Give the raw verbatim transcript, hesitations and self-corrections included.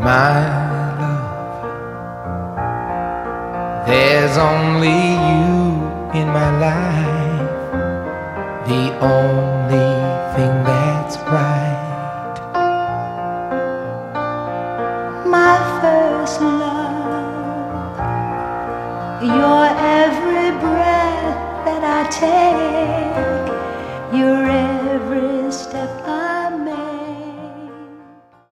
my love. There's only you in my life, the only thing that's right. My first love, your every breath that I take, your every step